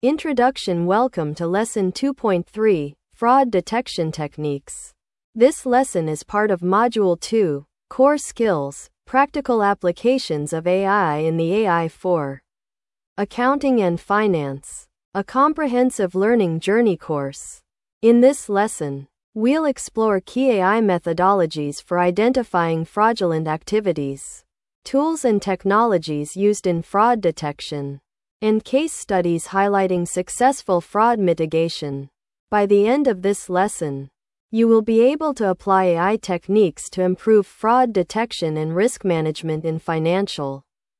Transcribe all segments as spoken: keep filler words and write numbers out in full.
Introduction. Welcome to Lesson two point three, Fraud Detection Techniques. This lesson is part of Module two, Core Skills, Practical Applications of A I in the A I for Accounting and Finance, a comprehensive learning journey course. In this lesson, we'll explore key A I methodologies for identifying fraudulent activities, tools and technologies used in fraud detection, and case studies highlighting successful fraud mitigation. By the end of this lesson, you will be able to apply A I techniques to improve fraud detection and risk management in financial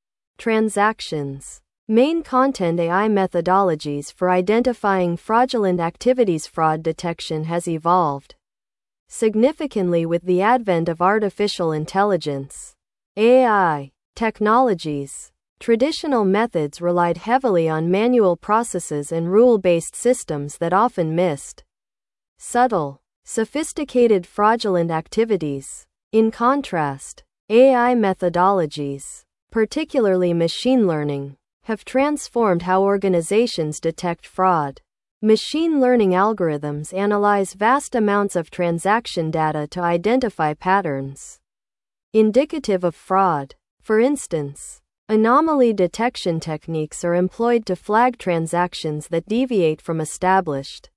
transactions. Main content. A I methodologies for identifying fraudulent activities. Fraud detection has evolved significantly with the advent of artificial intelligence, A I, technologies. Traditional methods relied heavily on manual processes and rule-based systems that often missed subtle, sophisticated fraudulent activities. In contrast, A I methodologies, particularly machine learning, have transformed how organizations detect fraud. Machine learning algorithms analyze vast amounts of transaction data to identify patterns indicative of fraud. For instance, anomaly detection techniques are employed to flag transactions that deviate from established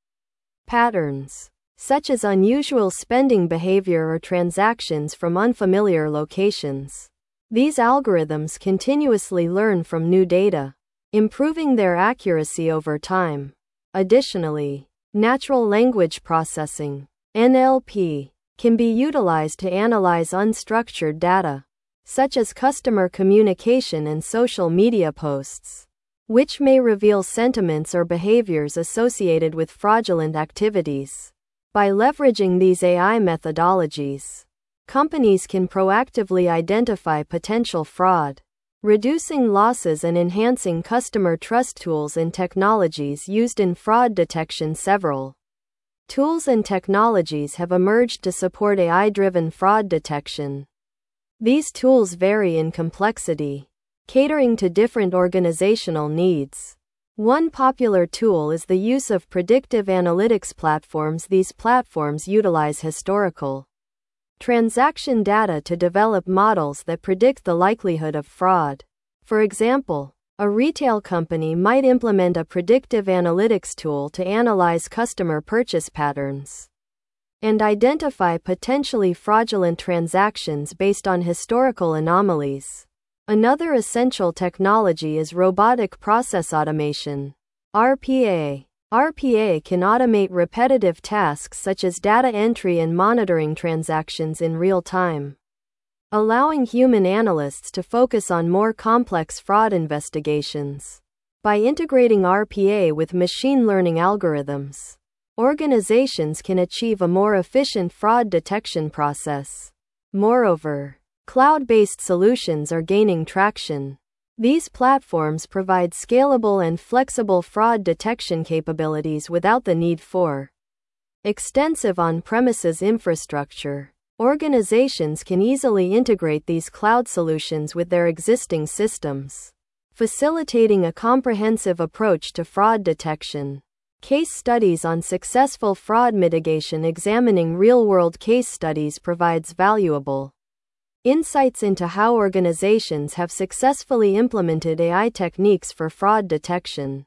patterns, such as unusual spending behavior or transactions from unfamiliar locations. These algorithms continuously learn from new data, improving their accuracy over time. Additionally, natural language processing, N L P, can be utilized to analyze unstructured data, such as customer communication and social media posts, which may reveal sentiments or behaviors associated with fraudulent activities. By leveraging these A I methodologies, companies can proactively identify potential fraud, reducing losses and enhancing customer trust. Tools and technologies used in fraud detection. Several tools and technologies have emerged to support A I-driven fraud detection. These tools vary in complexity, catering to different organizational needs. One popular tool is the use of predictive analytics platforms. These platforms utilize historical transaction data to develop models that predict the likelihood of fraud. For example, a retail company might implement a predictive analytics tool to analyze customer purchase patterns and identify potentially fraudulent transactions based on historical anomalies. Another essential technology is robotic process automation, R P A. R P A can automate repetitive tasks such as data entry and monitoring transactions in real time, allowing human analysts to focus on more complex fraud investigations. By integrating R P A with machine learning algorithms, organizations can achieve a more efficient fraud detection process. Moreover, cloud-based solutions are gaining traction. These platforms provide scalable and flexible fraud detection capabilities without the need for extensive on-premises infrastructure. Organizations can easily integrate these cloud solutions with their existing systems, facilitating a comprehensive approach to fraud detection. Case studies on successful fraud mitigation. Examining real-world case studies provides valuable insights into how organizations have successfully implemented A I techniques for fraud detection.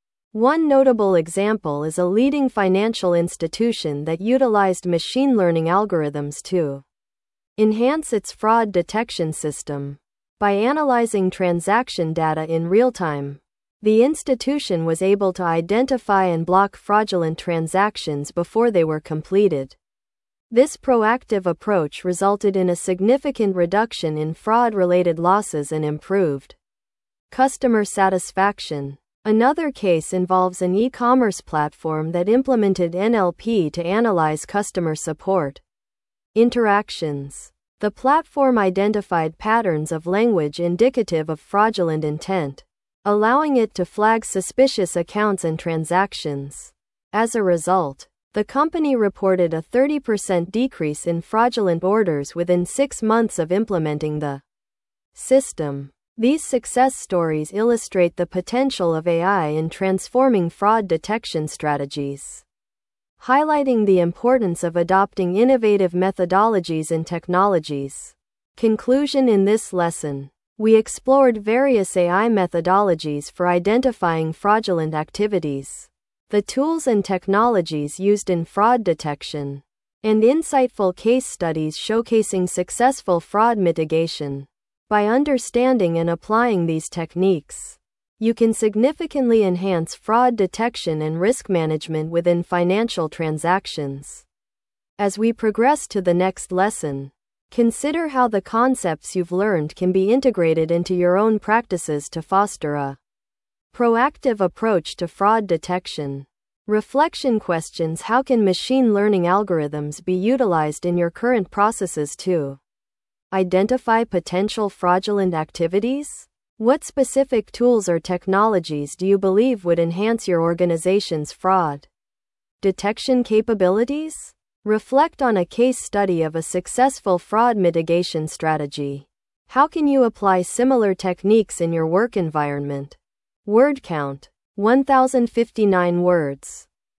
One notable example is a leading financial institution that utilized machine learning algorithms to enhance its fraud detection system. By analyzing transaction data in real time, the institution was able to identify and block fraudulent transactions before they were completed. This proactive approach resulted in a significant reduction in fraud-related losses and improved customer satisfaction. Another case involves an e-commerce platform that implemented N L P to analyze customer support interactions. The platform identified patterns of language indicative of fraudulent intent, allowing it to flag suspicious accounts and transactions. As a result, the company reported a thirty percent decrease in fraudulent orders within six months of implementing the system. These success stories illustrate the potential of A I in transforming fraud detection strategies, highlighting the importance of adopting innovative methodologies and technologies. Conclusion: in this lesson, we explored various A I methodologies for identifying fraudulent activities, the tools and technologies used in fraud detection, and insightful case studies showcasing successful fraud mitigation. By understanding and applying these techniques, you can significantly enhance fraud detection and risk management within financial transactions. As we progress to the next lesson, consider how the concepts you've learned can be integrated into your own practices to foster a proactive approach to fraud detection. Reflection questions: how can machine learning algorithms be utilized in your current processes to identify potential fraudulent activities? What specific tools or technologies do you believe would enhance your organization's fraud detection capabilities? Reflect on a case study of a successful fraud mitigation strategy. How can you apply similar techniques in your work environment? Word count: one thousand fifty-nine words.